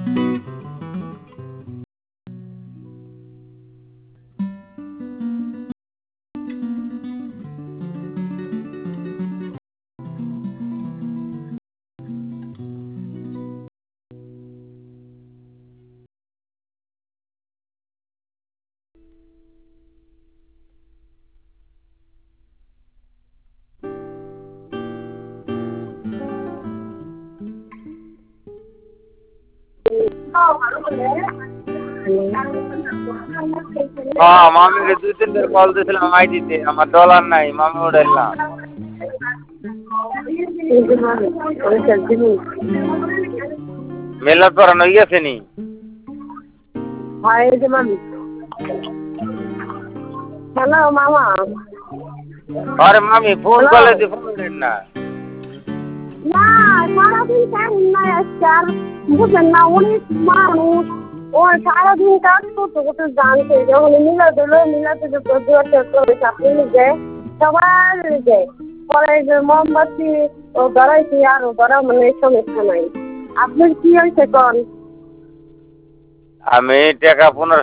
হ্যাঁ মামিকে 2-3 বার কল দিয়েছিলাম আইডিতে, আমার ডলার নাই, মামি উঠাইলাম। মেলার পরানো গেছে নি? হ্যালো মামা। আরে মামি ফোন করলে তুই ফোন উঠেন না। না সারাদিন কাজ নাই আজকে, আর বুঝলেন না অনেক মানুষ, ও সারাদিন কাজ করতে করতে জানছে যখন মিলাতে আপনি যায় সবার যায় পরে যে মোমবাতি ও ধরাইছি আর ও ধরা মানে সমস্যা নাই। আপনার কি হয়েছে কন? আমি টাকা 15